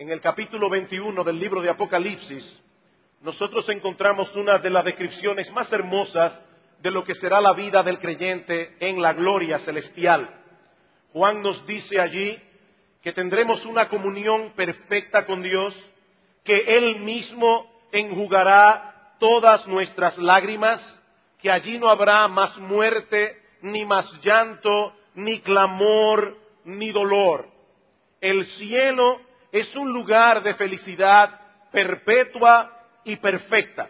En el capítulo 21 del libro de Apocalipsis, nosotros encontramos una de las descripciones más hermosas de lo que será la vida del creyente en la gloria celestial. Juan nos dice allí que tendremos una comunión perfecta con Dios, que Él mismo enjugará todas nuestras lágrimas, que allí no habrá más muerte, ni más llanto, ni clamor, ni dolor. El cielo es un lugar de felicidad perpetua y perfecta.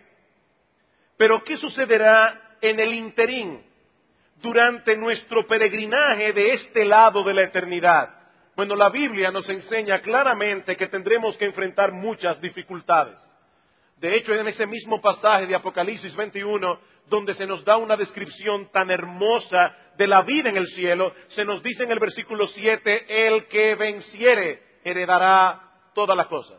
Pero ¿qué sucederá en el interín, durante nuestro peregrinaje de este lado de la eternidad? Bueno, la Biblia nos enseña claramente que tendremos que enfrentar muchas dificultades. De hecho, en ese mismo pasaje de Apocalipsis 21, donde se nos da una descripción tan hermosa de la vida en el cielo, se nos dice en el versículo 7, el que venciere heredará todas las cosas.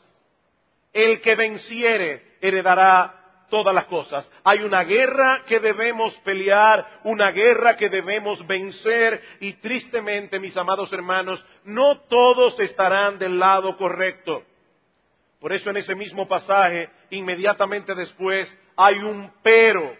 El que venciere heredará todas las cosas. Hay una guerra que debemos pelear, una guerra que debemos vencer, y tristemente, mis amados hermanos, no todos estarán del lado correcto. Por eso en ese mismo pasaje, inmediatamente después, hay un pero.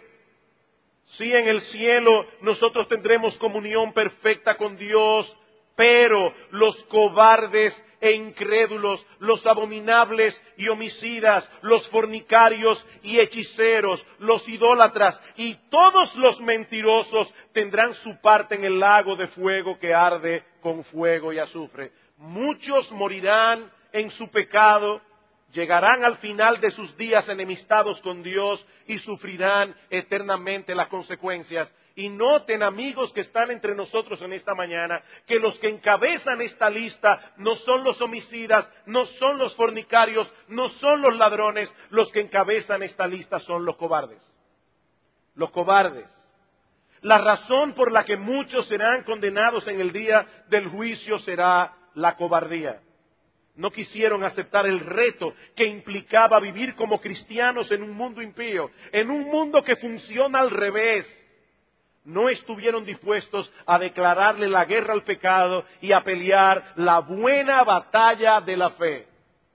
Sí, en el cielo nosotros tendremos comunión perfecta con Dios, pero los cobardes e incrédulos, los abominables y homicidas, los fornicarios y hechiceros, los idólatras y todos los mentirosos tendrán su parte en el lago de fuego que arde con fuego y azufre. Muchos morirán en su pecado, llegarán al final de sus días enemistados con Dios y sufrirán eternamente las consecuencias. Y noten, amigos que están entre nosotros en esta mañana, que los que encabezan esta lista no son los homicidas, no son los fornicarios, no son los ladrones. Los que encabezan esta lista son los cobardes. Los cobardes. La razón por la que muchos serán condenados en el día del juicio será la cobardía. No quisieron aceptar el reto que implicaba vivir como cristianos en un mundo impío, en un mundo que funciona al revés. No estuvieron dispuestos a declararle la guerra al pecado y a pelear la buena batalla de la fe.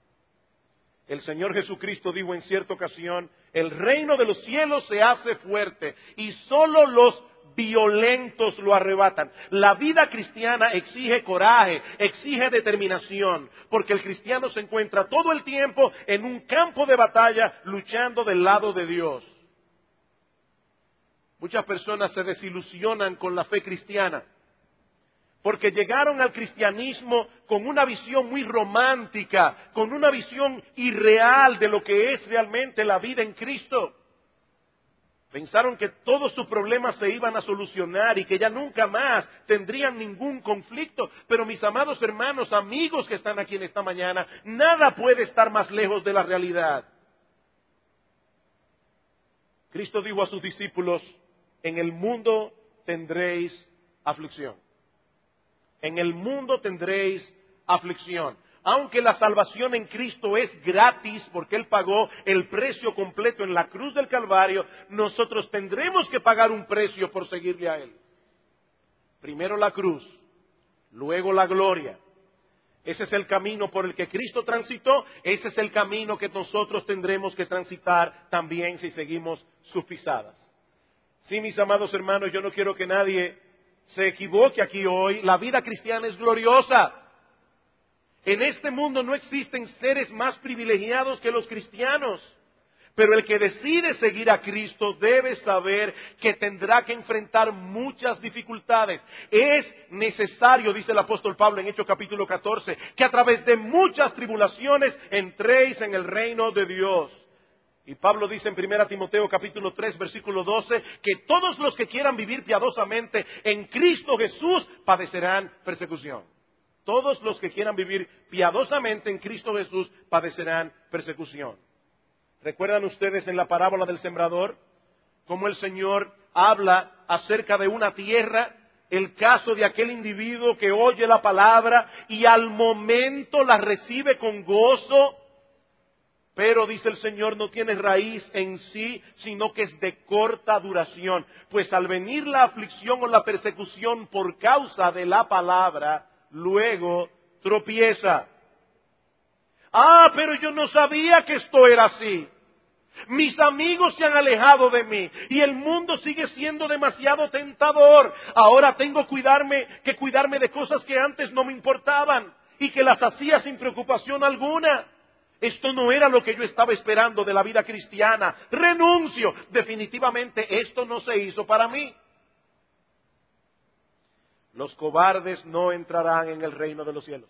El Señor Jesucristo dijo en cierta ocasión, el reino de los cielos se hace fuerte y solo los violentos lo arrebatan. La vida cristiana exige coraje, exige determinación, porque el cristiano se encuentra todo el tiempo en un campo de batalla luchando del lado de Dios. Muchas personas se desilusionan con la fe cristiana porque llegaron al cristianismo con una visión muy romántica, con una visión irreal de lo que es realmente la vida en Cristo. Pensaron que todos sus problemas se iban a solucionar y que ya nunca más tendrían ningún conflicto. Pero mis amados hermanos, amigos que están aquí en esta mañana, nada puede estar más lejos de la realidad. Cristo dijo a sus discípulos, en el mundo tendréis aflicción. En el mundo tendréis aflicción. Aunque la salvación en Cristo es gratis porque Él pagó el precio completo en la cruz del Calvario, nosotros tendremos que pagar un precio por seguirle a Él. Primero la cruz, luego la gloria. Ese es el camino por el que Cristo transitó, ese es el camino que nosotros tendremos que transitar también si seguimos sus pisadas. Sí, mis amados hermanos, yo no quiero que nadie se equivoque aquí hoy. La vida cristiana es gloriosa. En este mundo no existen seres más privilegiados que los cristianos. Pero el que decide seguir a Cristo debe saber que tendrá que enfrentar muchas dificultades. Es necesario, dice el apóstol Pablo en Hechos capítulo 14, que a través de muchas tribulaciones entréis en el reino de Dios. Y Pablo dice en 1 Timoteo capítulo 3 versículo 12 que todos los que quieran vivir piadosamente en Cristo Jesús padecerán persecución. Todos los que quieran vivir piadosamente en Cristo Jesús padecerán persecución. ¿Recuerdan ustedes en la parábola del sembrador cómo el Señor habla acerca de una tierra? El caso de aquel individuo que oye la palabra y al momento la recibe con gozo, pero dice el Señor, no tiene raíz en sí, sino que es de corta duración. Pues al venir la aflicción o la persecución por causa de la palabra, luego tropieza. Ah, pero yo no sabía que esto era así. Mis amigos se han alejado de mí y el mundo sigue siendo demasiado tentador. Ahora tengo que cuidarme de cosas que antes no me importaban y que las hacía sin preocupación alguna. Esto no era lo que yo estaba esperando de la vida cristiana. Renuncio. Definitivamente esto no se hizo para mí. Los cobardes no entrarán en el reino de los cielos.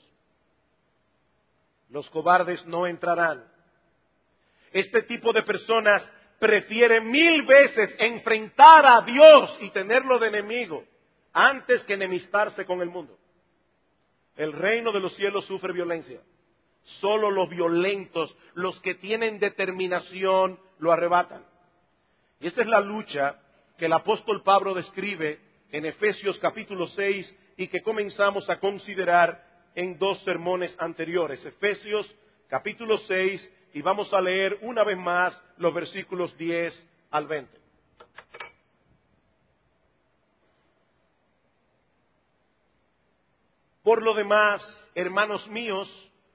Los cobardes no entrarán. Este tipo de personas prefiere 1000 veces enfrentar a Dios y tenerlo de enemigo antes que enemistarse con el mundo. El reino de los cielos sufre violencia. Solo los violentos, los que tienen determinación, lo arrebatan. Y esa es la lucha que el apóstol Pablo describe en Efesios capítulo 6 y que comenzamos a considerar en 2 sermones anteriores. Efesios capítulo 6 y vamos a leer una vez más los versículos 10 al 20. Por lo demás, hermanos míos,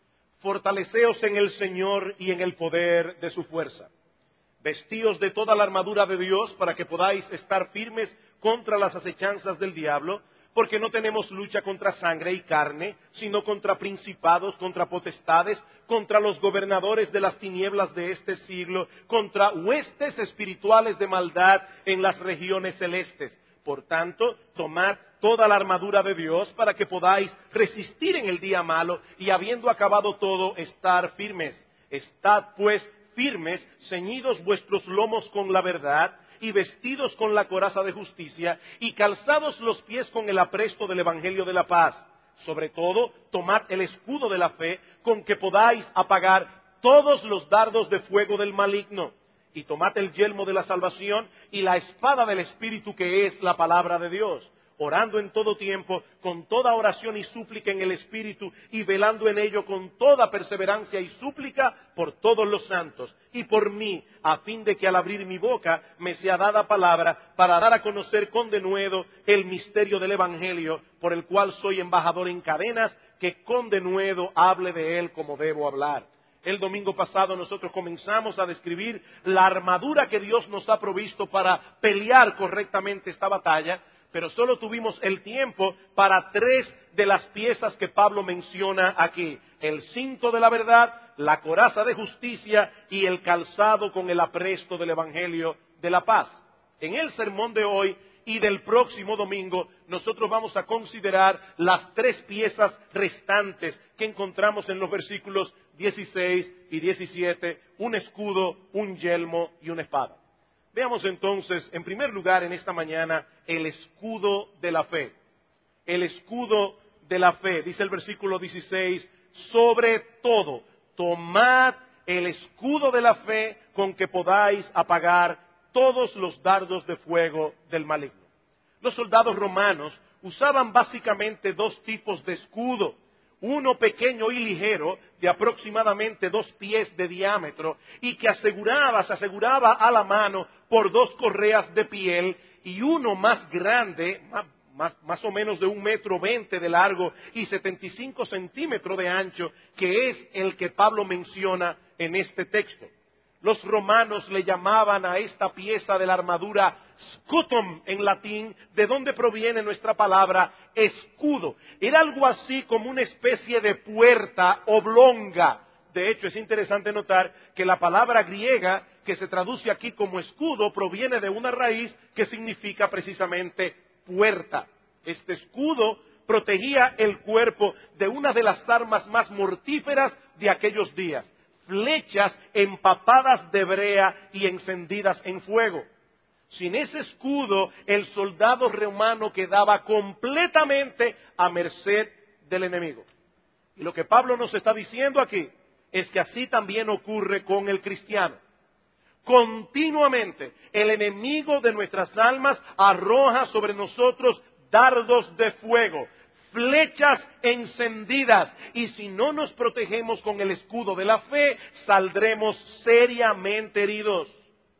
fortaleceos en el Señor y en el poder de su fuerza. Vestíos de toda la armadura de Dios para que podáis estar firmes contra las acechanzas del diablo, porque no tenemos lucha contra sangre y carne, sino contra principados, contra potestades, contra los gobernadores de las tinieblas de este siglo, contra huestes espirituales de maldad en las regiones celestes. Por tanto, tomad toda la armadura de Dios para que podáis resistir en el día malo y habiendo acabado todo, estar firmes. Estad pues firmes, ceñidos vuestros lomos con la verdad y vestidos con la coraza de justicia y calzados los pies con el apresto del evangelio de la paz. Sobre todo, tomad el escudo de la fe con que podáis apagar todos los dardos de fuego del maligno. Y tomad el yelmo de la salvación y la espada del Espíritu que es la palabra de Dios, orando en todo tiempo, con toda oración y súplica en el Espíritu, y velando en ello con toda perseverancia y súplica por todos los santos, y por mí, a fin de que al abrir mi boca me sea dada palabra para dar a conocer con denuedo el misterio del Evangelio, por el cual soy embajador en cadenas, que con denuedo hable de él como debo hablar. El domingo pasado nosotros comenzamos a describir la armadura que Dios nos ha provisto para pelear correctamente esta batalla, pero solo tuvimos el tiempo para 3 de las piezas que Pablo menciona aquí: el cinto de la verdad, la coraza de justicia y el calzado con el apresto del evangelio de la paz. En el sermón de hoy y del próximo domingo nosotros vamos a considerar las 3 piezas restantes que encontramos en los versículos 16 y 17, un escudo, un yelmo y una espada. Veamos entonces, en primer lugar, en esta mañana, el escudo de la fe. El escudo de la fe, dice el versículo 16, sobre todo, tomad el escudo de la fe con que podáis apagar todos los dardos de fuego del maligno. Los soldados romanos usaban básicamente 2 tipos de escudo. Uno pequeño y ligero, de aproximadamente 2 pies de diámetro, y que se aseguraba a la mano por 2 correas de piel, y uno más grande, más o menos de 1,20 m de largo y 75 centímetros de ancho, que es el que Pablo menciona en este texto. Los romanos le llamaban a esta pieza de la armadura scutum en latín, de donde proviene nuestra palabra escudo. Era algo así como una especie de puerta oblonga. De hecho, es interesante notar que la palabra griega que se traduce aquí como escudo proviene de una raíz que significa precisamente puerta. Este escudo protegía el cuerpo de una de las armas más mortíferas de aquellos días: flechas empapadas de brea y encendidas en fuego. Sin ese escudo, el soldado romano quedaba completamente a merced del enemigo. Y lo que Pablo nos está diciendo aquí es que así también ocurre con el cristiano. Continuamente, el enemigo de nuestras almas arroja sobre nosotros dardos de fuego, flechas encendidas, y si no nos protegemos con el escudo de la fe, saldremos seriamente heridos.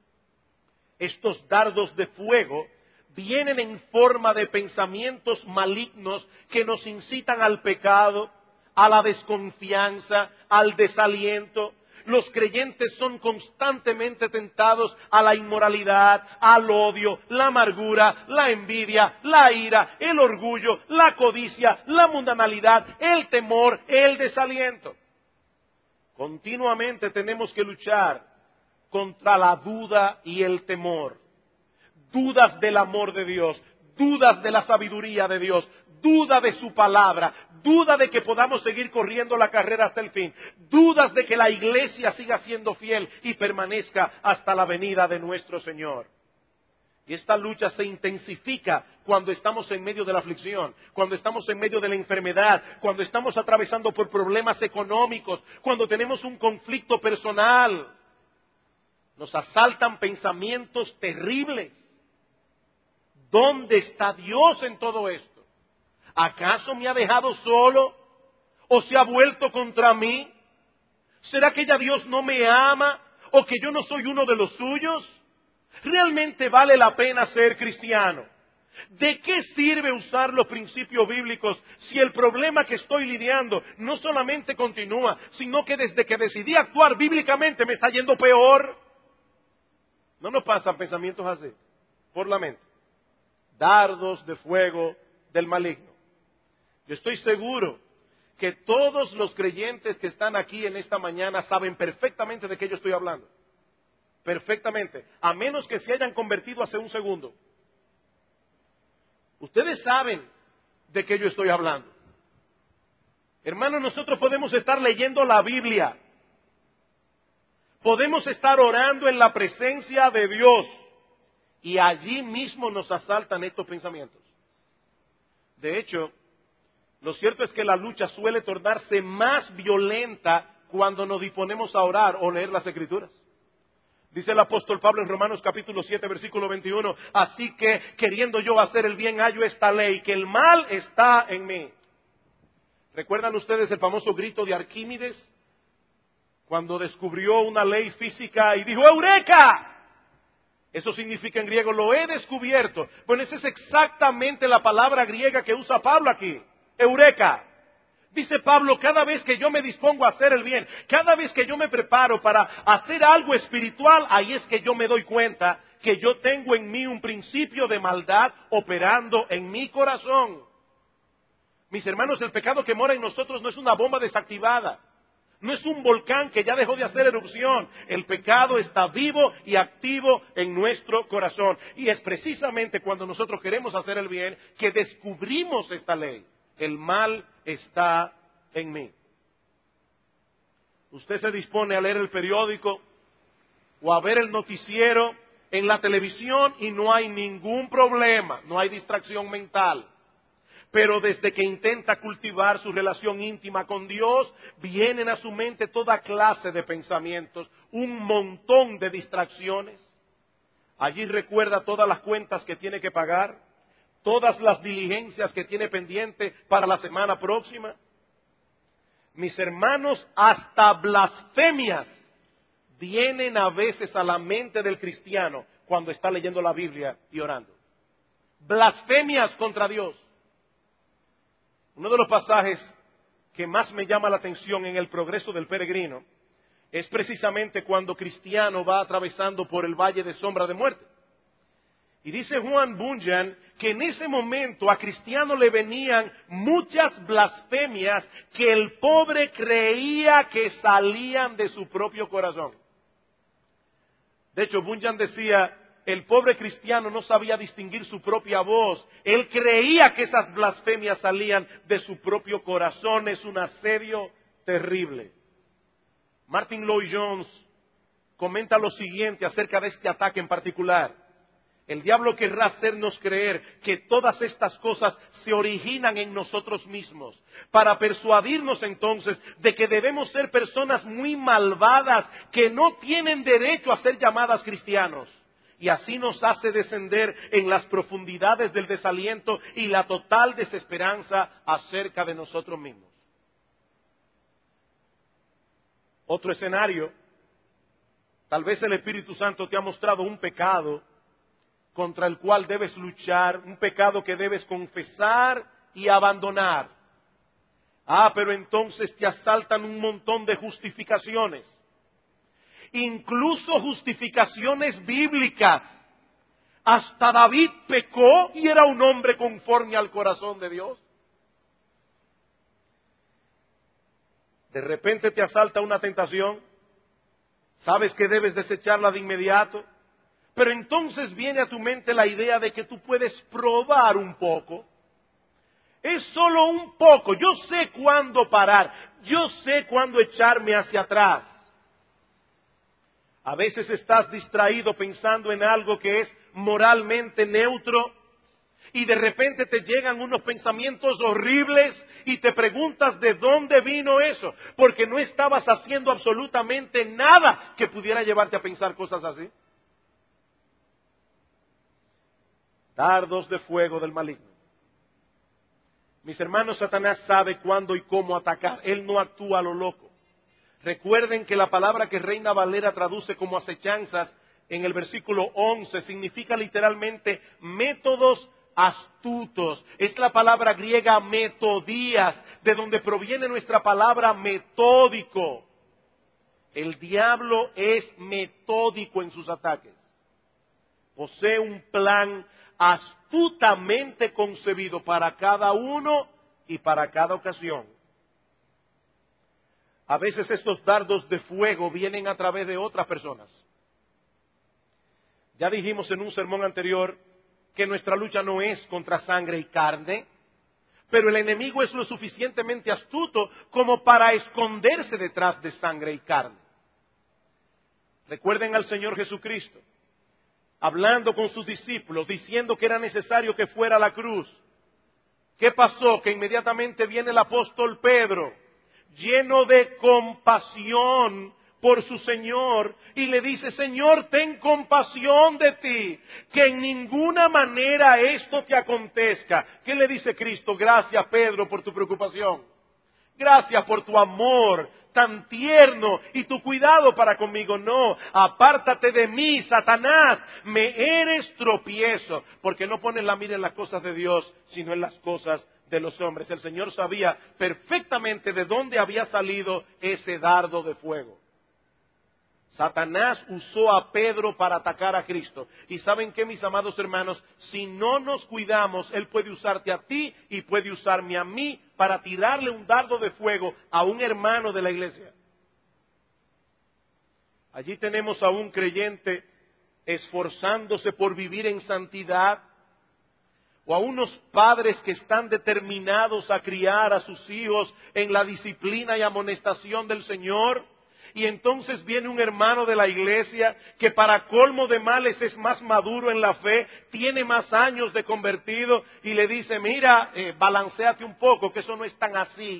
Estos dardos de fuego vienen en forma de pensamientos malignos que nos incitan al pecado, a la desconfianza, al desaliento. Los creyentes son constantemente tentados a la inmoralidad, al odio, la amargura, la envidia, la ira, el orgullo, la codicia, la mundanalidad, el temor, el desaliento. Continuamente tenemos que luchar contra la duda y el temor. Dudas del amor de Dios, dudas de la sabiduría de Dios, duda de su palabra, duda de que podamos seguir corriendo la carrera hasta el fin, dudas de que la iglesia siga siendo fiel y permanezca hasta la venida de nuestro Señor. Y esta lucha se intensifica cuando estamos en medio de la aflicción, cuando estamos en medio de la enfermedad, cuando estamos atravesando por problemas económicos, cuando tenemos un conflicto personal. Nos asaltan pensamientos terribles. ¿Dónde está Dios en todo esto? ¿Acaso me ha dejado solo? ¿O se ha vuelto contra mí? ¿Será que ya Dios no me ama? ¿O que yo no soy uno de los suyos? ¿Realmente vale la pena ser cristiano? ¿De qué sirve usar los principios bíblicos si el problema que estoy lidiando no solamente continúa, sino que desde que decidí actuar bíblicamente me está yendo peor? ¿No nos pasan pensamientos así por la mente? Dardos de fuego del maligno. Yo estoy seguro que todos los creyentes que están aquí en esta mañana saben perfectamente de qué yo estoy hablando. Perfectamente. A menos que se hayan convertido hace un segundo. Ustedes saben de qué yo estoy hablando. Hermanos, nosotros podemos estar leyendo la Biblia. Podemos estar orando en la presencia de Dios. Y allí mismo nos asaltan estos pensamientos. De hecho, lo cierto es que la lucha suele tornarse más violenta cuando nos disponemos a orar o leer las Escrituras. Dice el apóstol Pablo en Romanos capítulo 7, versículo 21, así que queriendo yo hacer el bien hallo esta ley, que el mal está en mí. ¿Recuerdan ustedes el famoso grito de Arquímedes? Cuando descubrió una ley física y dijo, ¡Eureka! Eso significa en griego, lo he descubierto. Bueno, esa es exactamente la palabra griega que usa Pablo aquí. Eureka. Dice Pablo, cada vez que yo me dispongo a hacer el bien, cada vez que yo me preparo para hacer algo espiritual, ahí es que yo me doy cuenta que yo tengo en mí un principio de maldad operando en mi corazón. Mis hermanos, el pecado que mora en nosotros no es una bomba desactivada. No es un volcán que ya dejó de hacer erupción. El pecado está vivo y activo en nuestro corazón. Y es precisamente cuando nosotros queremos hacer el bien que descubrimos esta ley. El mal está en mí. Usted se dispone a leer el periódico o a ver el noticiero en la televisión y no hay ningún problema, no hay distracción mental. Pero desde que intenta cultivar su relación íntima con Dios, vienen a su mente toda clase de pensamientos, un montón de distracciones. Allí recuerda todas las cuentas que tiene que pagar, todas las diligencias que tiene pendiente para la semana próxima. Mis hermanos, hasta blasfemias vienen a veces a la mente del cristiano cuando está leyendo la Biblia y orando. Blasfemias contra Dios. Uno de los pasajes que más me llama la atención en el progreso del peregrino es precisamente cuando Cristiano va atravesando por el valle de sombra de muerte. Y dice Juan Bunyan que en ese momento a Cristiano le venían muchas blasfemias que el pobre creía que salían de su propio corazón. De hecho, Bunyan decía, el pobre cristiano no sabía distinguir su propia voz. Él creía que esas blasfemias salían de su propio corazón. Es un asedio terrible. Martin Lloyd-Jones comenta lo siguiente acerca de este ataque en particular. El diablo querrá hacernos creer que todas estas cosas se originan en nosotros mismos, para persuadirnos entonces de que debemos ser personas muy malvadas que no tienen derecho a ser llamadas cristianos. Y así nos hace descender en las profundidades del desaliento y la total desesperanza acerca de nosotros mismos. Otro escenario, tal vez el Espíritu Santo te ha mostrado un pecado contra el cual debes luchar, un pecado que debes confesar y abandonar. Pero entonces te asaltan un montón de justificaciones. Incluso justificaciones bíblicas. Hasta David pecó y era un hombre conforme al corazón de Dios. De repente te asalta una tentación. Sabes que debes desecharla de inmediato. Pero entonces viene a tu mente la idea de que tú puedes probar un poco. Es solo un poco. Yo sé cuándo parar. Yo sé cuándo echarme hacia atrás. A veces estás distraído pensando en algo que es moralmente neutro y de repente te llegan unos pensamientos horribles y te preguntas de dónde vino eso, porque no estabas haciendo absolutamente nada que pudiera llevarte a pensar cosas así. Dardos de fuego del maligno. Mis hermanos, Satanás sabe cuándo y cómo atacar. Él no actúa a lo loco. Recuerden que la palabra que Reina Valera traduce como acechanzas en el versículo 11 significa literalmente métodos astutos. Es la palabra griega metodías, de donde proviene nuestra palabra metódico. El diablo es metódico en sus ataques. Posee un plan astutamente concebido para cada uno y para cada ocasión. A veces estos dardos de fuego vienen a través de otras personas. Ya dijimos en un sermón anterior que nuestra lucha no es contra sangre y carne, pero el enemigo es lo suficientemente astuto como para esconderse detrás de sangre y carne. Recuerden al Señor Jesucristo, hablando con sus discípulos, diciendo que era necesario que fuera a la cruz. ¿Qué pasó? Que inmediatamente viene el apóstol Pedro, lleno de compasión por su Señor, y le dice: Señor, ten compasión de ti, que en ninguna manera esto te acontezca. ¿Qué le dice Cristo? Gracias, Pedro, por tu preocupación. Gracias por tu amor tan tierno y tu cuidado para conmigo. No, apártate de mí, Satanás, me eres tropiezo, porque no pones la mira en las cosas de Dios, sino en las cosas de los hombres. El Señor sabía perfectamente de dónde había salido ese dardo de fuego. Satanás usó a Pedro para atacar a Cristo. Y ¿saben qué, mis amados hermanos? Si no nos cuidamos, Él puede usarte a ti y puede usarme a mí para tirarle un dardo de fuego a un hermano de la iglesia. Allí tenemos a un creyente esforzándose por vivir en santidad, o a unos padres que están determinados a criar a sus hijos en la disciplina y amonestación del Señor. Y entonces viene un hermano de la iglesia que para colmo de males es más maduro en la fe, tiene más años de convertido y le dice: mira, balanceate un poco, que eso no es tan así.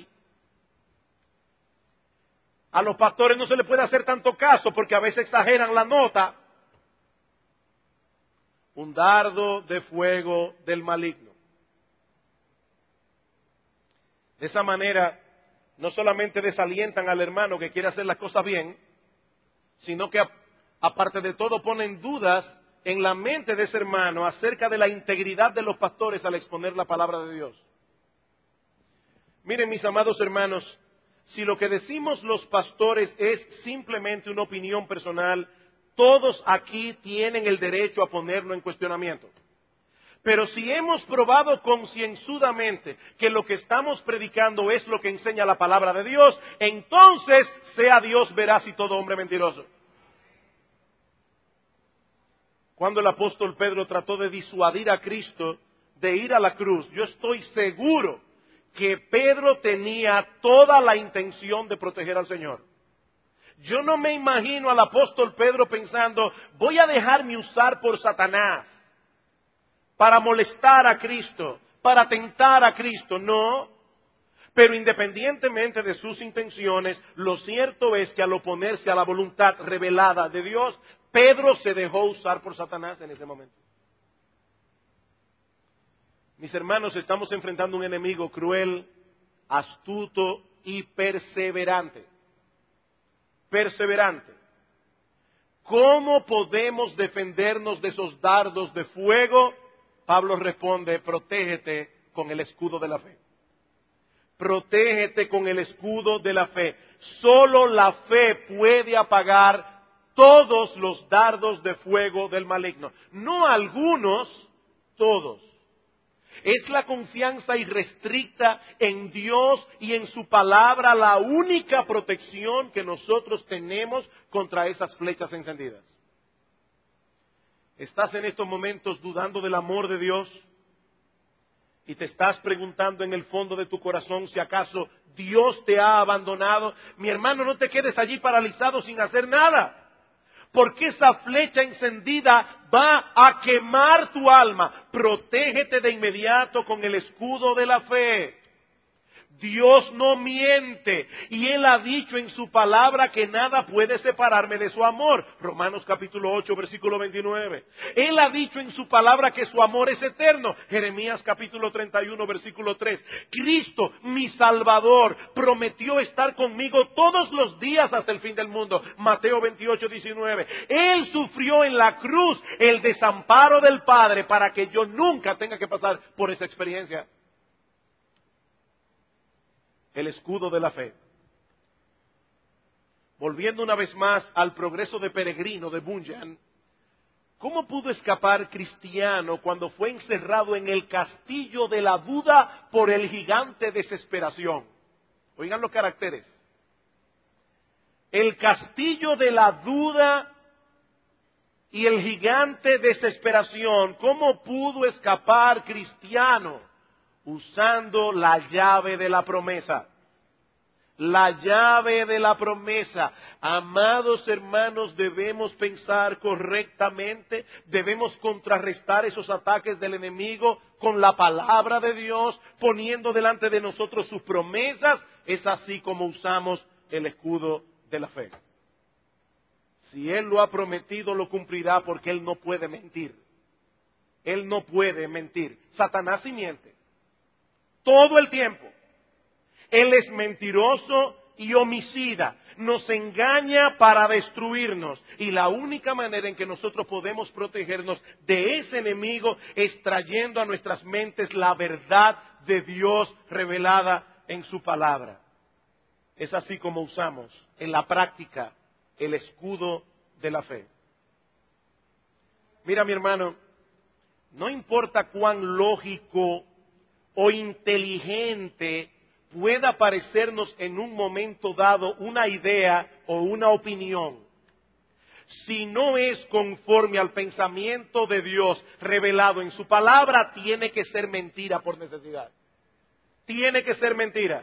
A los pastores no se les puede hacer tanto caso porque a veces exageran la nota. Un dardo de fuego del maligno. De esa manera, no solamente desalientan al hermano que quiere hacer las cosas bien, sino que aparte de todo ponen dudas en la mente de ese hermano acerca de la integridad de los pastores al exponer la palabra de Dios. Miren, mis amados hermanos, si lo que decimos los pastores es simplemente una opinión personal, todos aquí tienen el derecho a ponerlo en cuestionamiento. Pero si hemos probado concienzudamente que lo que estamos predicando es lo que enseña la palabra de Dios, entonces sea Dios veraz y todo hombre mentiroso. Cuando el apóstol Pedro trató de disuadir a Cristo de ir a la cruz, yo estoy seguro que Pedro tenía toda la intención de proteger al Señor. Yo no me imagino al apóstol Pedro pensando: voy a dejarme usar por Satanás para molestar a Cristo, para tentar a Cristo. No, pero independientemente de sus intenciones, lo cierto es que al oponerse a la voluntad revelada de Dios, Pedro se dejó usar por Satanás en ese momento. Mis hermanos, estamos enfrentando un enemigo cruel, astuto y perseverante. Perseverante. ¿Cómo podemos defendernos de esos dardos de fuego? Pablo responde: protégete con el escudo de la fe. Protégete con el escudo de la fe. Solo la fe puede apagar todos los dardos de fuego del maligno. No algunos, todos. Es la confianza irrestricta en Dios y en su palabra la única protección que nosotros tenemos contra esas flechas encendidas. ¿Estás en estos momentos dudando del amor de Dios? Y te estás preguntando en el fondo de tu corazón si acaso Dios te ha abandonado. Mi hermano, no te quedes allí paralizado sin hacer nada. Porque esa flecha encendida va a quemar tu alma. Protégete de inmediato con el escudo de la fe. Dios no miente y Él ha dicho en su palabra que nada puede separarme de su amor. Romanos capítulo 8, versículo 29. Él ha dicho en su palabra que su amor es eterno. Jeremías capítulo 31, versículo 3. Cristo, mi Salvador, prometió estar conmigo todos los días hasta el fin del mundo. Mateo 28, 19. Él sufrió en la cruz el desamparo del Padre para que yo nunca tenga que pasar por esa experiencia. El escudo de la fe. Volviendo una vez más al progreso de peregrino de Bunyan, ¿cómo pudo escapar Cristiano cuando fue encerrado en el castillo de la duda por el gigante desesperación? Oigan los caracteres. El castillo de la duda y el gigante desesperación. ¿Cómo pudo escapar Cristiano? Usando la llave de la promesa. La llave de la promesa. Amados hermanos, debemos pensar correctamente, debemos contrarrestar esos ataques del enemigo con la palabra de Dios, poniendo delante de nosotros sus promesas. Es así como usamos el escudo de la fe. Si Él lo ha prometido, lo cumplirá porque Él no puede mentir. Él no puede mentir. Satanás sí miente. Todo el tiempo. Él es mentiroso y homicida. Nos engaña para destruirnos. Y la única manera en que nosotros podemos protegernos de ese enemigo es trayendo a nuestras mentes la verdad de Dios revelada en su palabra. Es así como usamos en la práctica el escudo de la fe. Mira, mi hermano, no importa cuán lógico o inteligente pueda parecernos en un momento dado una idea o una opinión, si no es conforme al pensamiento de Dios revelado en su palabra, tiene que ser mentira por necesidad. Tiene que ser mentira.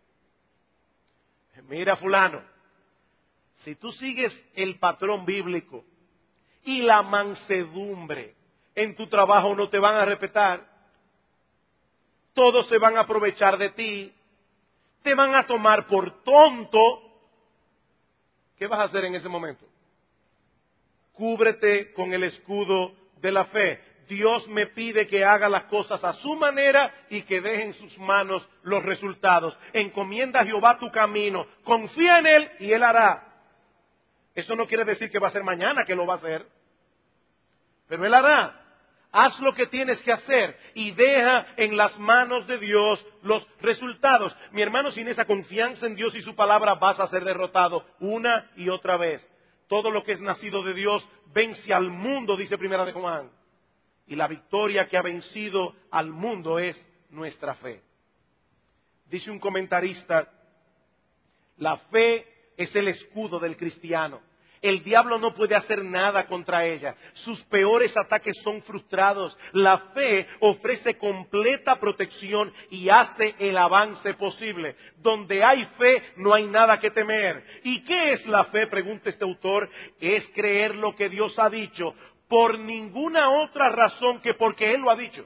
Mira, fulano, si tú sigues el patrón bíblico y la mansedumbre en tu trabajo, no te van a respetar. Todos se van a aprovechar de ti, te van a tomar por tonto. ¿Qué vas a hacer en ese momento? Cúbrete con el escudo de la fe. Dios me pide que haga las cosas a su manera y que deje en sus manos los resultados. Encomienda a Jehová tu camino, confía en Él y Él hará. Eso no quiere decir que va a ser mañana que lo va a hacer, pero Él hará. Haz lo que tienes que hacer y deja en las manos de Dios los resultados. Mi hermano, sin esa confianza en Dios y su palabra vas a ser derrotado una y otra vez. Todo lo que es nacido de Dios vence al mundo, dice Primera de Juan. Y la victoria que ha vencido al mundo es nuestra fe. Dice un comentarista, la fe es el escudo del cristiano. El diablo no puede hacer nada contra ella. Sus peores ataques son frustrados. La fe ofrece completa protección y hace el avance posible. Donde hay fe, no hay nada que temer. ¿Y qué es la fe? Pregunta este autor. Es creer lo que Dios ha dicho por ninguna otra razón que porque Él lo ha dicho.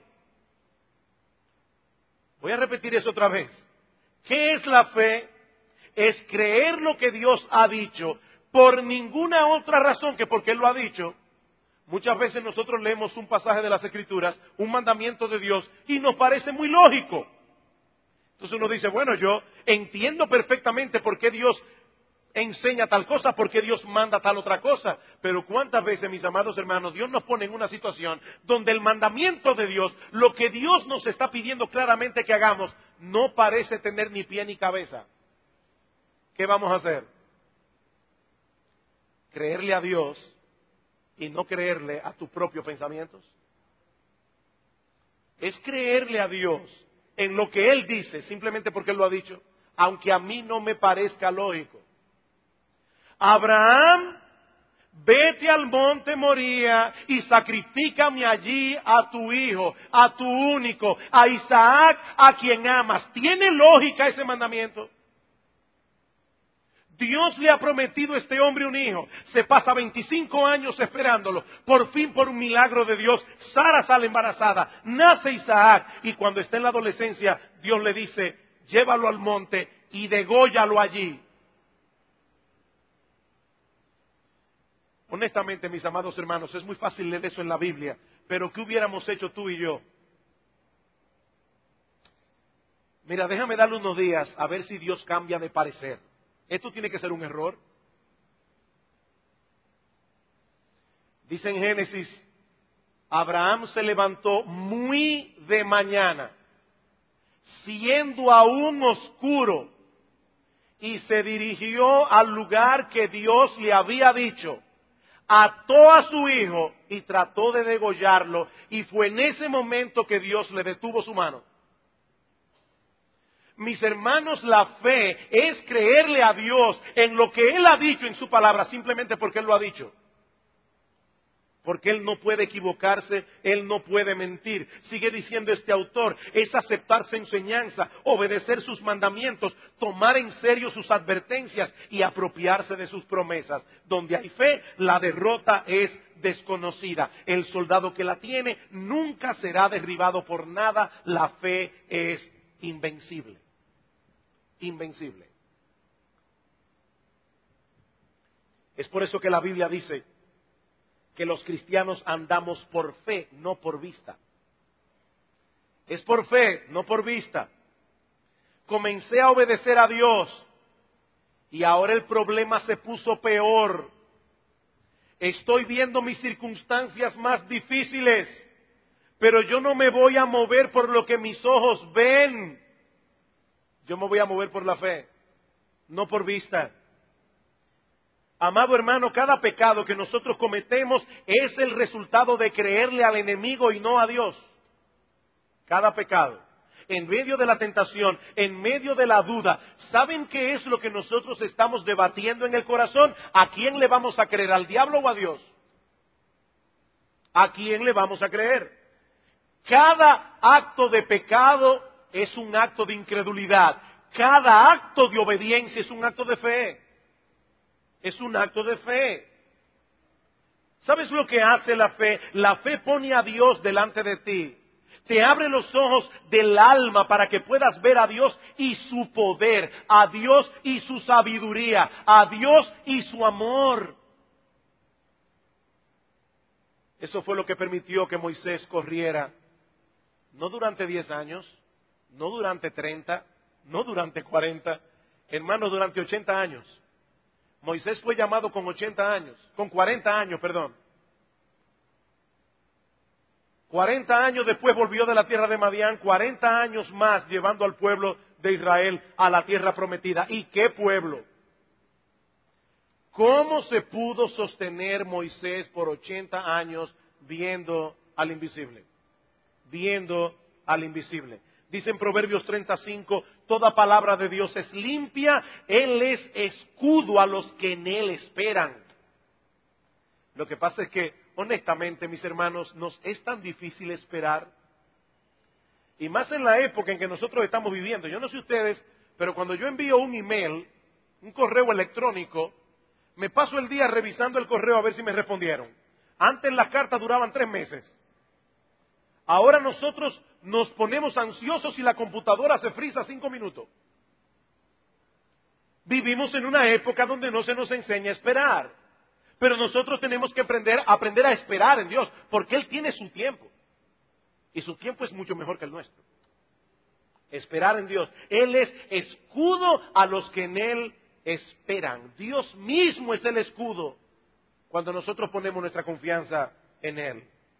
Voy a repetir eso otra vez. ¿Qué es la fe? Es creer lo que Dios ha dicho por ninguna otra razón que porque Él lo ha dicho. Muchas veces nosotros leemos un pasaje de las Escrituras, un mandamiento de Dios, y nos parece muy lógico. Entonces uno dice, bueno, yo entiendo perfectamente por qué Dios enseña tal cosa, por qué Dios manda tal otra cosa. Pero cuántas veces, mis amados hermanos, Dios nos pone en una situación donde el mandamiento de Dios, lo que Dios nos está pidiendo claramente que hagamos, no parece tener ni pie ni cabeza. ¿Qué vamos a hacer? ¿Creerle a Dios y no creerle a tus propios pensamientos? Es creerle a Dios en lo que Él dice, simplemente porque Él lo ha dicho, aunque a mí no me parezca lógico. Abraham, vete al monte Moría y sacrifícame allí a tu hijo, a tu único, a Isaac, a quien amas. ¿Tiene lógica ese mandamiento? Dios le ha prometido a este hombre un hijo. Se pasa 25 años esperándolo. Por fin, por un milagro de Dios, Sara sale embarazada. Nace Isaac. Y cuando está en la adolescencia, Dios le dice, llévalo al monte y dególlalo allí. Honestamente, mis amados hermanos, es muy fácil leer eso en la Biblia. Pero ¿qué hubiéramos hecho tú y yo? Mira, déjame darle unos días a ver si Dios cambia de parecer. Esto tiene que ser un error. Dice en Génesis, Abraham se levantó muy de mañana, siendo aún oscuro, y se dirigió al lugar que Dios le había dicho. Ató a su hijo y trató de degollarlo, y fue en ese momento que Dios le detuvo su mano. Mis hermanos, la fe es creerle a Dios en lo que Él ha dicho en su palabra, simplemente porque Él lo ha dicho. Porque Él no puede equivocarse, Él no puede mentir. Sigue diciendo este autor, es aceptar su enseñanza, obedecer sus mandamientos, tomar en serio sus advertencias y apropiarse de sus promesas. Donde hay fe, la derrota es desconocida. El soldado que la tiene nunca será derribado por nada. La fe es invencible. Invencible. Es por eso que la Biblia dice que los cristianos andamos por fe, no por vista. Es por fe, no por vista. Comencé a obedecer a Dios y ahora el problema se puso peor. Estoy viendo mis circunstancias más difíciles, pero yo no me voy a mover por lo que mis ojos ven. Yo me voy a mover por la fe, no por vista. Amado hermano, cada pecado que nosotros cometemos es el resultado de creerle al enemigo y no a Dios. Cada pecado. En medio de la tentación, en medio de la duda, ¿saben qué es lo que nosotros estamos debatiendo en el corazón? ¿A quién le vamos a creer? ¿Al diablo o a Dios? ¿A quién le vamos a creer? Cada acto de pecado es un acto de incredulidad. Cada acto de obediencia es un acto de fe. Es un acto de fe. ¿Sabes lo que hace la fe? La fe pone a Dios delante de ti. Te abre los ojos del alma para que puedas ver a Dios y su poder, a Dios y su sabiduría, a Dios y su amor. Eso fue lo que permitió que Moisés corriera, no durante 10 años, no durante 30, no durante 40, hermanos, durante 80 años. Moisés fue llamado con 80 años, con 40 años, perdón. 40 años después volvió de la tierra de Madián, 40 años más llevando al pueblo de Israel a la tierra prometida. ¿Y qué pueblo? ¿Cómo se pudo sostener Moisés por 80 años viendo al invisible? Viendo al invisible. Dice en Proverbios 35, toda palabra de Dios es limpia, Él es escudo a los que en Él esperan. Lo que pasa es que, honestamente, mis hermanos, nos es tan difícil esperar. Y más en la época en que nosotros estamos viviendo. Yo no sé ustedes, pero cuando yo envío un email, un correo electrónico, me paso el día revisando el correo a ver si me respondieron. Antes las cartas duraban 3 meses. Ahora nosotros nos ponemos ansiosos y la computadora se frisa 5 minutos. Vivimos en una época donde no se nos enseña a esperar. Pero nosotros tenemos que aprender a esperar en Dios, porque Él tiene su tiempo. Y su tiempo es mucho mejor que el nuestro. Esperar en Dios. Él es escudo a los que en Él esperan. Dios mismo es el escudo cuando nosotros ponemos nuestra confianza en Él.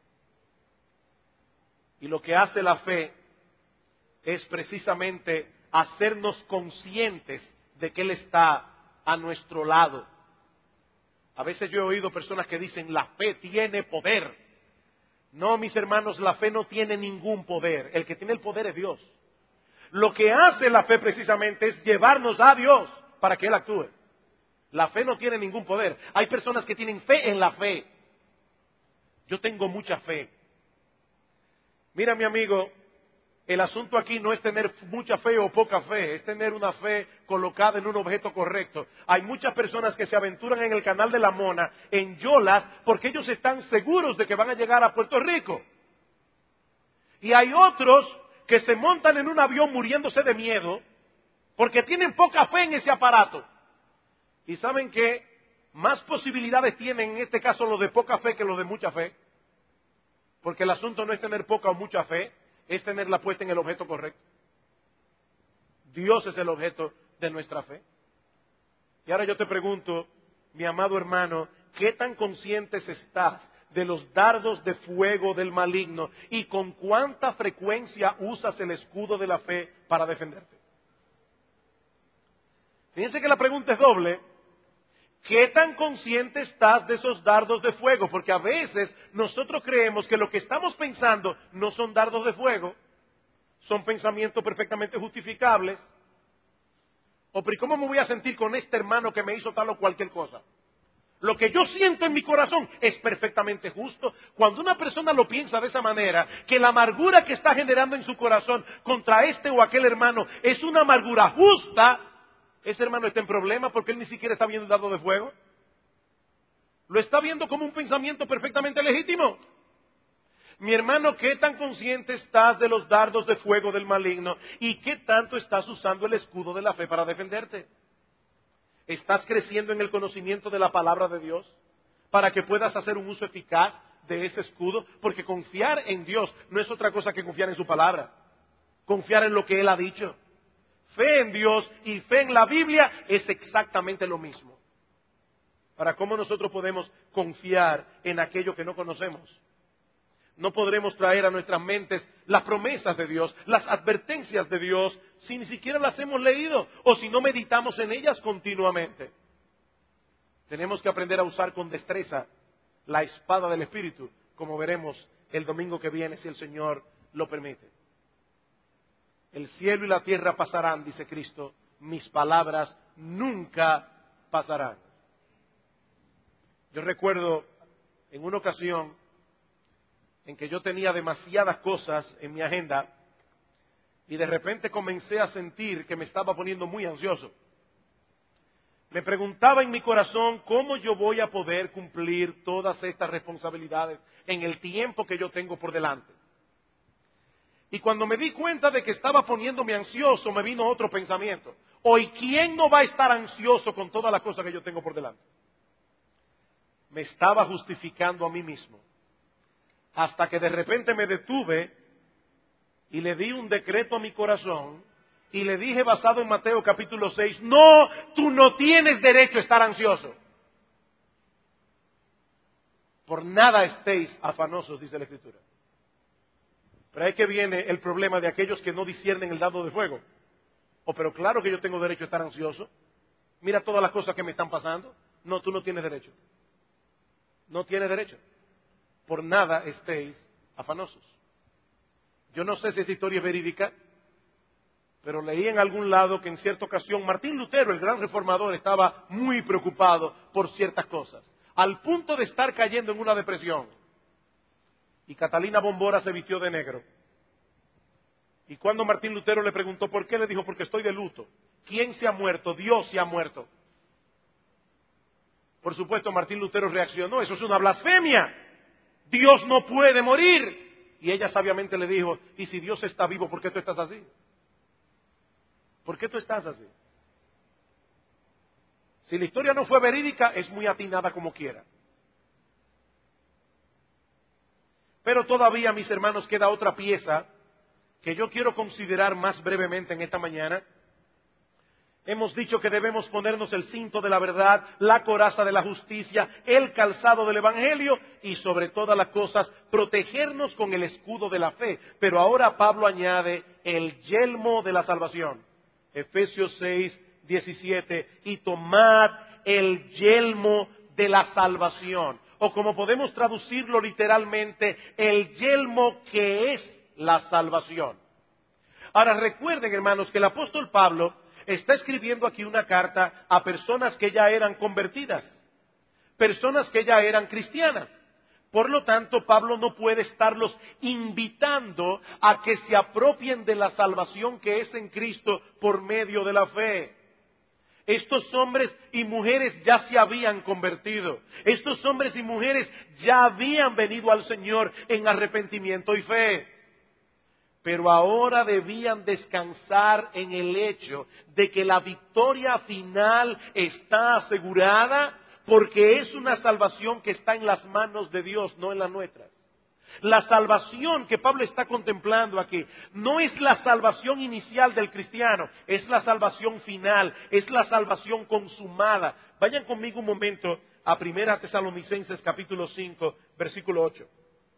Y lo que hace la fe es precisamente hacernos conscientes de que Él está a nuestro lado. A veces yo he oído personas que dicen, la fe tiene poder. No, mis hermanos, la fe no tiene ningún poder. El que tiene el poder es Dios. Lo que hace la fe precisamente es llevarnos a Dios para que Él actúe. La fe no tiene ningún poder. Hay personas que tienen fe en la fe. Yo tengo mucha fe. Mira, mi amigo, el asunto aquí no es tener mucha fe o poca fe, es tener una fe colocada en un objeto correcto. Hay muchas personas que se aventuran en el Canal de la Mona, en yolas, porque ellos están seguros de que van a llegar a Puerto Rico. Y hay otros que se montan en un avión muriéndose de miedo, porque tienen poca fe en ese aparato. Y saben que más posibilidades tienen en este caso los de poca fe que los de mucha fe, porque el asunto no es tener poca o mucha fe, es tenerla puesta en el objeto correcto. Dios es el objeto de nuestra fe. Y ahora yo te pregunto, mi amado hermano, ¿qué tan conscientes estás de los dardos de fuego del maligno y con cuánta frecuencia usas el escudo de la fe para defenderte? Fíjense que la pregunta es doble. ¿Qué tan consciente estás de esos dardos de fuego? Porque a veces nosotros creemos que lo que estamos pensando no son dardos de fuego, son pensamientos perfectamente justificables. O, pero ¿cómo me voy a sentir con este hermano que me hizo tal o cualquier cosa? Lo que yo siento en mi corazón es perfectamente justo. Cuando una persona lo piensa de esa manera, que la amargura que está generando en su corazón contra este o aquel hermano es una amargura justa, ese hermano está en problema porque él ni siquiera está viendo el dardo de fuego. Lo está viendo como un pensamiento perfectamente legítimo. Mi hermano, ¿qué tan consciente estás de los dardos de fuego del maligno? ¿Y qué tanto estás usando el escudo de la fe para defenderte? ¿Estás creciendo en el conocimiento de la palabra de Dios para que puedas hacer un uso eficaz de ese escudo? Porque confiar en Dios no es otra cosa que confiar en su palabra. Confiar en lo que Él ha dicho. Fe en Dios y fe en la Biblia es exactamente lo mismo. Ahora, ¿cómo nosotros podemos confiar en aquello que no conocemos? No podremos traer a nuestras mentes las promesas de Dios, las advertencias de Dios, si ni siquiera las hemos leído o si no meditamos en ellas continuamente. Tenemos que aprender a usar con destreza la espada del Espíritu, como veremos el domingo que viene, si el Señor lo permite. El cielo y la tierra pasarán, dice Cristo, mis palabras nunca pasarán. Yo recuerdo en una ocasión en que yo tenía demasiadas cosas en mi agenda y de repente comencé a sentir que me estaba poniendo muy ansioso. Me preguntaba en mi corazón cómo yo voy a poder cumplir todas estas responsabilidades en el tiempo que yo tengo por delante. Y cuando me di cuenta de que estaba poniéndome ansioso, me vino otro pensamiento. Hoy, ¿quién no va a estar ansioso con todas las cosas que yo tengo por delante? Me estaba justificando a mí mismo. Hasta que de repente me detuve y le di un decreto a mi corazón y le dije, basado en Mateo capítulo 6, no, tú no tienes derecho a estar ansioso. Por nada estéis afanosos, dice la Escritura. Pero ahí que viene el problema de aquellos que no disciernen el dardo de fuego. Oh, pero claro que yo tengo derecho a estar ansioso. Mira todas las cosas que me están pasando. No, tú no tienes derecho. No tienes derecho. Por nada estéis afanosos. Yo no sé si esta historia es verídica, pero leí en algún lado que en cierta ocasión Martín Lutero, el gran reformador, estaba muy preocupado por ciertas cosas, al punto de estar cayendo en una depresión. Y Catalina Bombora se vistió de negro. Y cuando Martín Lutero le preguntó por qué, le dijo, porque estoy de luto. ¿Quién se ha muerto? Dios se ha muerto. Por supuesto, Martín Lutero reaccionó, eso es una blasfemia. Dios no puede morir. Y ella sabiamente le dijo, y si Dios está vivo, ¿por qué tú estás así? ¿Por qué tú estás así? Si la historia no fue verídica, es muy atinada como quiera. Pero todavía, mis hermanos, queda otra pieza que yo quiero considerar más brevemente en esta mañana. Hemos dicho que debemos ponernos el cinto de la verdad, la coraza de la justicia, el calzado del Evangelio y sobre todas las cosas protegernos con el escudo de la fe. Pero ahora Pablo añade el yelmo de la salvación. Efesios 6:17, y tomad el yelmo de la salvación. O como podemos traducirlo literalmente, el yelmo que es la salvación. Ahora recuerden, hermanos, que el apóstol Pablo está escribiendo aquí una carta a personas que ya eran convertidas, personas que ya eran cristianas. Por lo tanto, Pablo no puede estarlos invitando a que se apropien de la salvación que es en Cristo por medio de la fe. Estos hombres y mujeres ya se habían convertido. Estos hombres y mujeres ya habían venido al Señor en arrepentimiento y fe. Pero ahora debían descansar en el hecho de que la victoria final está asegurada, porque es una salvación que está en las manos de Dios, no en las nuestras. La salvación que Pablo está contemplando aquí no es la salvación inicial del cristiano, es la salvación final, es la salvación consumada. Vayan conmigo un momento a 1 Tesalonicenses capítulo 5, versículo 8.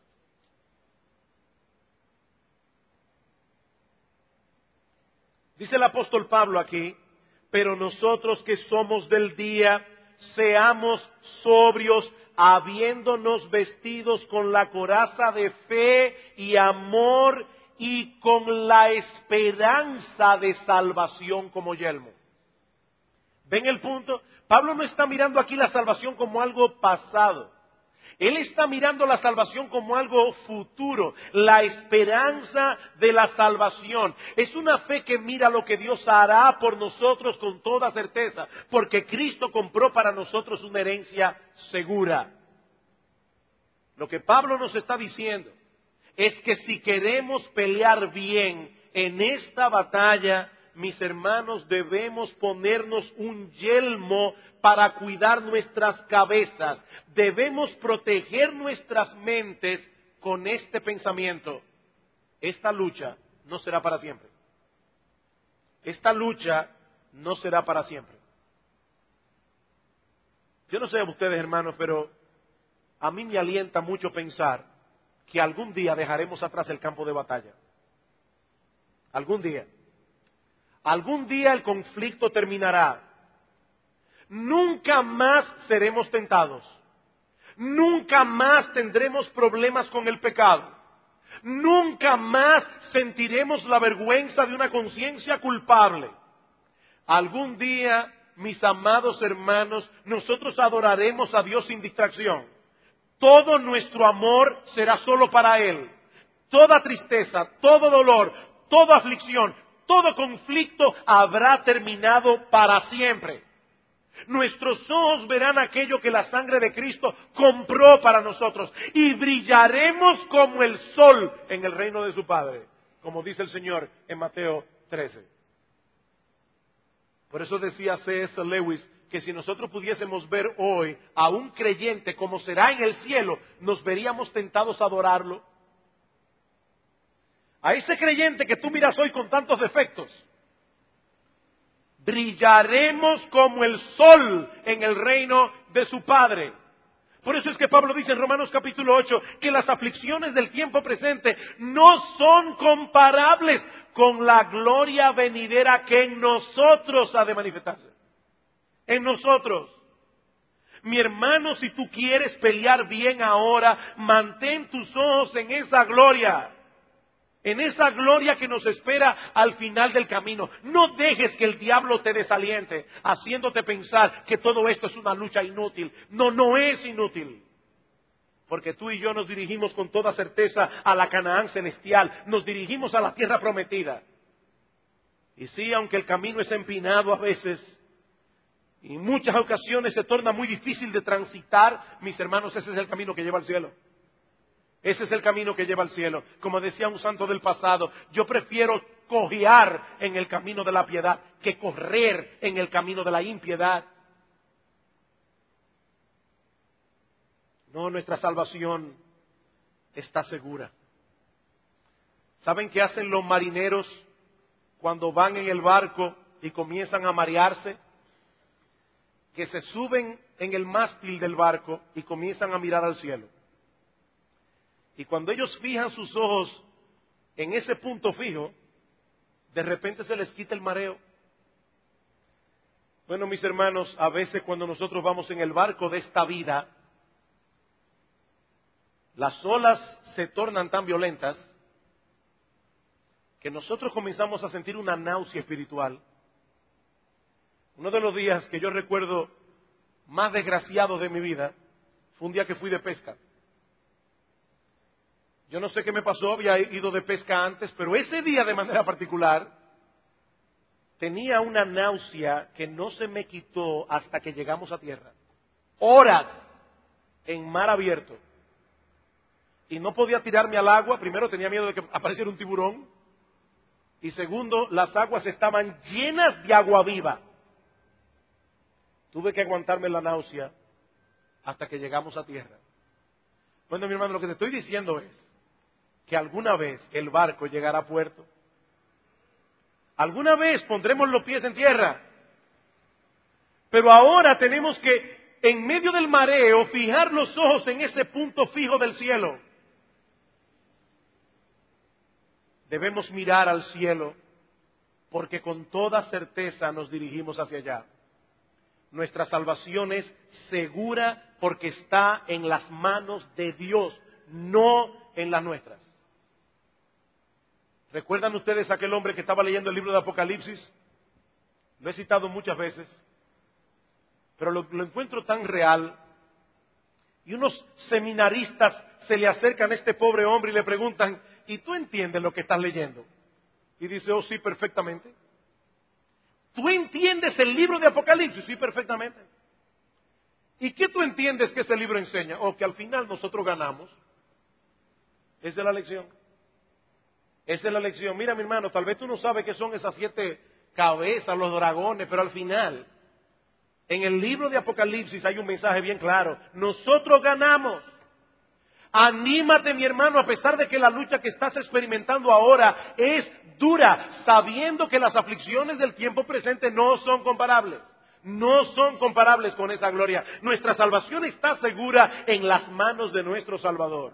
Dice el apóstol Pablo aquí, pero nosotros que somos del día, seamos sobrios, habiéndonos vestidos con la coraza de fe y amor y con la esperanza de salvación como yelmo. ¿Ven el punto? Pablo no está mirando aquí la salvación como algo pasado. Él está mirando la salvación como algo futuro, la esperanza de la salvación. Es una fe que mira lo que Dios hará por nosotros con toda certeza, porque Cristo compró para nosotros una herencia segura. Lo que Pablo nos está diciendo es que si queremos pelear bien en esta batalla, mis hermanos, debemos ponernos un yelmo para cuidar nuestras cabezas. Debemos proteger nuestras mentes con este pensamiento. Esta lucha no será para siempre. Esta lucha no será para siempre. Yo no sé a ustedes, hermanos, pero a mí me alienta mucho pensar que algún día dejaremos atrás el campo de batalla. Algún día. Algún día el conflicto terminará. Nunca más seremos tentados. Nunca más tendremos problemas con el pecado. Nunca más sentiremos la vergüenza de una conciencia culpable. Algún día, mis amados hermanos, nosotros adoraremos a Dios sin distracción. Todo nuestro amor será solo para Él. Toda tristeza, todo dolor, toda aflicción, todo conflicto habrá terminado para siempre. Nuestros ojos verán aquello que la sangre de Cristo compró para nosotros y brillaremos como el sol en el reino de su Padre, como dice el Señor en Mateo 13. Por eso decía C.S. Lewis que si nosotros pudiésemos ver hoy a un creyente como será en el cielo, nos veríamos tentados a adorarlo. A ese creyente que tú miras hoy con tantos defectos, brillaremos como el sol en el reino de su Padre. Por eso es que Pablo dice en Romanos capítulo 8 que las aflicciones del tiempo presente no son comparables con la gloria venidera que en nosotros ha de manifestarse. En nosotros. Mi hermano, si tú quieres pelear bien ahora, mantén tus ojos en esa gloria. En esa gloria que nos espera al final del camino. No dejes que el diablo te desaliente, haciéndote pensar que todo esto es una lucha inútil. No, no es inútil. Porque tú y yo nos dirigimos con toda certeza a la Canaán celestial. Nos dirigimos a la tierra prometida. Y sí, aunque el camino es empinado a veces, y en muchas ocasiones se torna muy difícil de transitar, mis hermanos, ese es el camino que lleva al cielo. Ese es el camino que lleva al cielo. Como decía un santo del pasado, yo prefiero cojear en el camino de la piedad que correr en el camino de la impiedad. No, nuestra salvación está segura. ¿Saben qué hacen los marineros cuando van en el barco y comienzan a marearse, que se suben en el mástil del barco y comienzan a mirar al cielo. Y cuando ellos fijan sus ojos en ese punto fijo, de repente se les quita el mareo. Bueno, mis hermanos, a veces cuando nosotros vamos en el barco de esta vida, las olas se tornan tan violentas que nosotros comenzamos a sentir una náusea espiritual. Uno de los días que yo recuerdo más desgraciados de mi vida fue un día que fui de pesca. Yo no sé qué me pasó, había ido de pesca antes, pero ese día de manera particular tenía una náusea que no se me quitó hasta que llegamos a tierra. Horas en mar abierto. Y no podía tirarme al agua. Primero tenía miedo de que apareciera un tiburón. Y segundo, las aguas estaban llenas de agua viva. Tuve que aguantarme la náusea hasta que llegamos a tierra. Bueno, mi hermano, lo que te estoy diciendo es que alguna vez el barco llegará a puerto. Alguna vez pondremos los pies en tierra. Pero ahora tenemos que, en medio del mareo, fijar los ojos en ese punto fijo del cielo. Debemos mirar al cielo porque con toda certeza nos dirigimos hacia allá. Nuestra salvación es segura porque está en las manos de Dios, no en las nuestras. ¿Recuerdan ustedes aquel hombre que estaba leyendo el libro de Apocalipsis? Lo he citado muchas veces, pero lo encuentro tan real. Y unos seminaristas se le acercan a este pobre hombre y le preguntan, ¿y tú entiendes lo que estás leyendo? Y dice, oh sí, perfectamente. ¿Tú entiendes el libro de Apocalipsis? Sí, perfectamente. ¿Y qué tú entiendes que ese libro enseña? O que al final nosotros ganamos. Esa es la lección. Esa es la lección. Mira, mi hermano, tal vez tú no sabes qué son esas 7 cabezas, los dragones, pero al final, en el libro de Apocalipsis hay un mensaje bien claro. Nosotros ganamos. Anímate, mi hermano, a pesar de que la lucha que estás experimentando ahora es dura, sabiendo que las aflicciones del tiempo presente no son comparables. No son comparables con esa gloria. Nuestra salvación está segura en las manos de nuestro Salvador.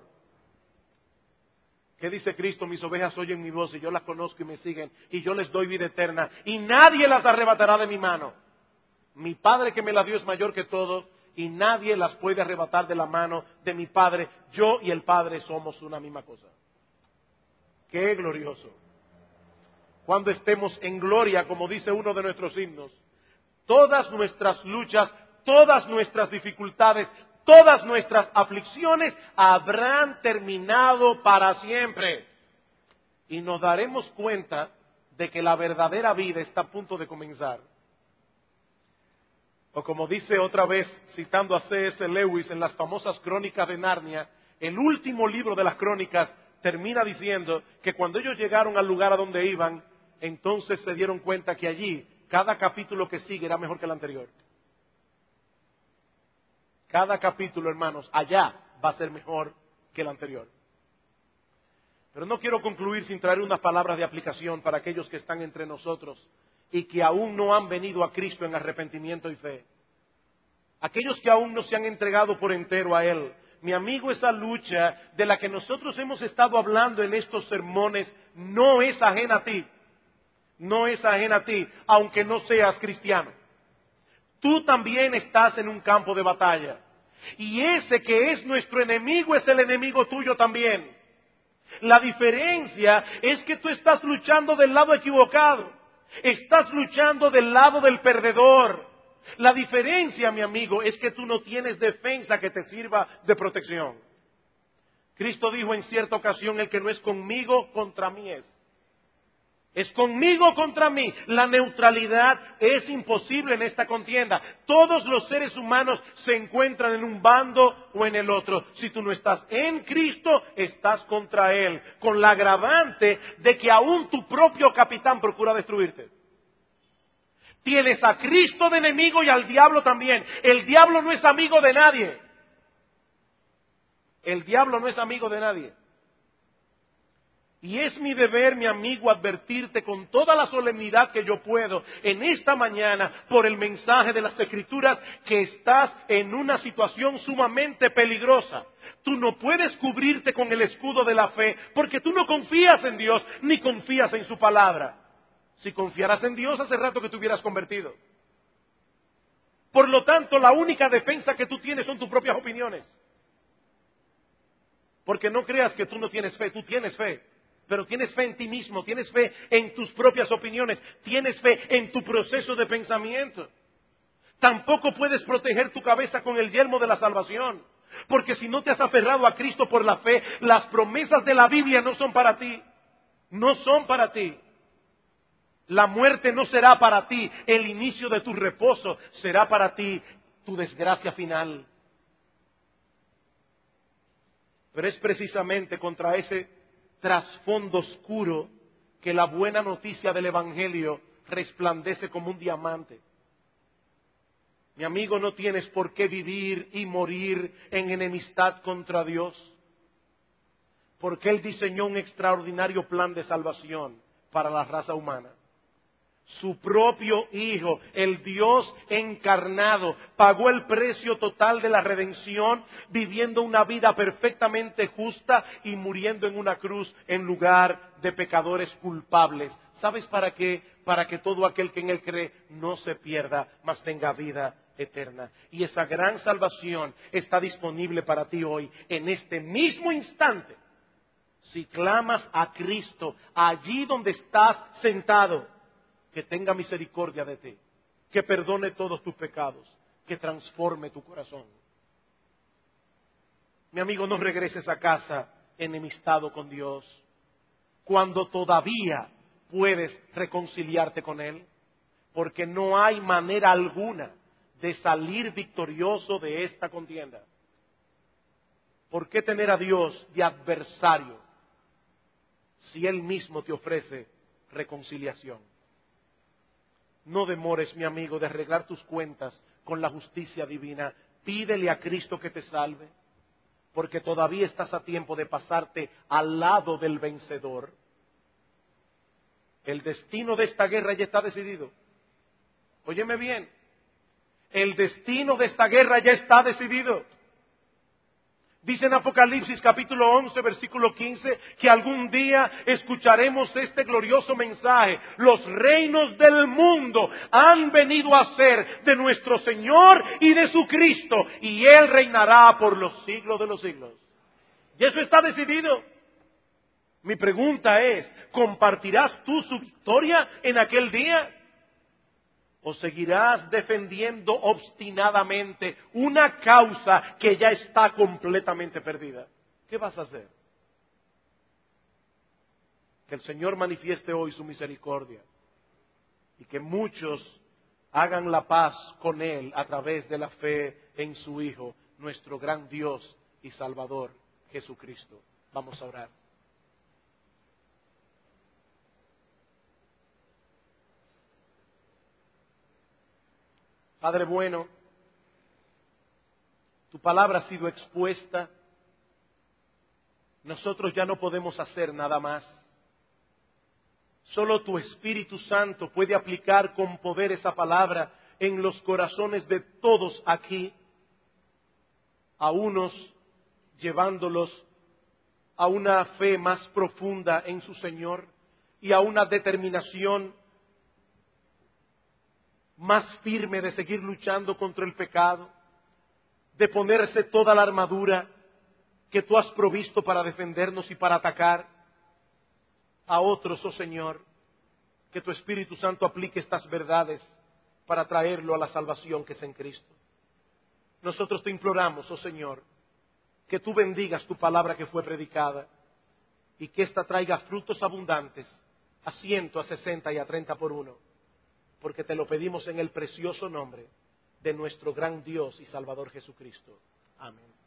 ¿Qué dice Cristo? Mis ovejas oyen mi voz y yo las conozco y me siguen y yo les doy vida eterna y nadie las arrebatará de mi mano. Mi Padre que me la dio es mayor que todos y nadie las puede arrebatar de la mano de mi Padre. Yo y el Padre somos una misma cosa. ¡Qué glorioso! Cuando estemos en gloria, como dice uno de nuestros himnos, todas nuestras luchas, todas nuestras dificultades, todas nuestras aflicciones habrán terminado para siempre. Y nos daremos cuenta de que la verdadera vida está a punto de comenzar. O como dice otra vez, citando a C.S. Lewis en las famosas Crónicas de Narnia, el último libro de las Crónicas termina diciendo que cuando ellos llegaron al lugar a donde iban, entonces se dieron cuenta que allí, cada capítulo que sigue era mejor que el anterior. Cada capítulo, hermanos, allá va a ser mejor que el anterior. Pero no quiero concluir sin traer unas palabras de aplicación para aquellos que están entre nosotros y que aún no han venido a Cristo en arrepentimiento y fe. Aquellos que aún no se han entregado por entero a Él. Mi amigo, esa lucha de la que nosotros hemos estado hablando en estos sermones no es ajena a ti. No es ajena a ti, aunque no seas cristiano. Tú también estás en un campo de batalla. Y ese que es nuestro enemigo es el enemigo tuyo también. La diferencia es que tú estás luchando del lado equivocado. Estás luchando del lado del perdedor. La diferencia, mi amigo, es que tú no tienes defensa que te sirva de protección. Cristo dijo en cierta ocasión, el que no es conmigo, contra mí es. Es conmigo contra mí. La neutralidad es imposible en esta contienda. Todos los seres humanos se encuentran en un bando o en el otro. Si tú no estás en Cristo, estás contra Él. Con la agravante de que aún tu propio capitán procura destruirte. Tienes a Cristo de enemigo y al diablo también. El diablo no es amigo de nadie. El diablo no es amigo de nadie. Y es mi deber, mi amigo, advertirte con toda la solemnidad que yo puedo en esta mañana por el mensaje de las Escrituras que estás en una situación sumamente peligrosa. Tú no puedes cubrirte con el escudo de la fe porque tú no confías en Dios ni confías en su palabra. Si confiaras en Dios, hace rato que te hubieras convertido. Por lo tanto, la única defensa que tú tienes son tus propias opiniones. Porque no creas que tú no tienes fe, tú tienes fe. Pero tienes fe en ti mismo, tienes fe en tus propias opiniones, tienes fe en tu proceso de pensamiento. Tampoco puedes proteger tu cabeza con el yelmo de la salvación. Porque si no te has aferrado a Cristo por la fe, las promesas de la Biblia no son para ti. No son para ti. La muerte no será para ti el inicio de tu reposo, será para ti tu desgracia final. Pero es precisamente contra ese trasfondo oscuro que la buena noticia del Evangelio resplandece como un diamante. Mi amigo, no tienes por qué vivir y morir en enemistad contra Dios, porque Él diseñó un extraordinario plan de salvación para la raza humana. Su propio Hijo, el Dios encarnado, pagó el precio total de la redención, viviendo una vida perfectamente justa y muriendo en una cruz en lugar de pecadores culpables. ¿Sabes para qué? Para que todo aquel que en Él cree no se pierda, mas tenga vida eterna. Y esa gran salvación está disponible para ti hoy, en este mismo instante. Si clamas a Cristo allí donde estás sentado, que tenga misericordia de ti, que perdone todos tus pecados, que transforme tu corazón. Mi amigo, no regreses a casa enemistado con Dios, cuando todavía puedes reconciliarte con Él, porque no hay manera alguna de salir victorioso de esta contienda. ¿Por qué tener a Dios de adversario si Él mismo te ofrece reconciliación? No demores, mi amigo, de arreglar tus cuentas con la justicia divina. Pídele a Cristo que te salve, porque todavía estás a tiempo de pasarte al lado del vencedor. El destino de esta guerra ya está decidido. Óyeme bien, el destino de esta guerra ya está decidido. Dice en Apocalipsis capítulo 11, versículo 15, que algún día escucharemos este glorioso mensaje. Los reinos del mundo han venido a ser de nuestro Señor y de su Cristo, y Él reinará por los siglos de los siglos. Y eso está decidido. Mi pregunta es, ¿compartirás tú su victoria en aquel día? ¿O seguirás defendiendo obstinadamente una causa que ya está completamente perdida? ¿Qué vas a hacer? Que el Señor manifieste hoy su misericordia y que muchos hagan la paz con Él a través de la fe en su Hijo, nuestro gran Dios y Salvador, Jesucristo. Vamos a orar. Padre bueno, tu palabra ha sido expuesta. Nosotros ya no podemos hacer nada más. Solo tu Espíritu Santo puede aplicar con poder esa palabra en los corazones de todos aquí, a unos llevándolos a una fe más profunda en su Señor y a una determinación más firme de seguir luchando contra el pecado, de ponerse toda la armadura que tú has provisto para defendernos y para atacar. A otros, oh Señor, que tu Espíritu Santo aplique estas verdades para traerlo a la salvación que es en Cristo. Nosotros te imploramos, oh Señor, que tú bendigas tu palabra que fue predicada y que ésta traiga frutos abundantes a 100, a 60 y a 30 por uno. Porque te lo pedimos en el precioso nombre de nuestro gran Dios y Salvador Jesucristo. Amén.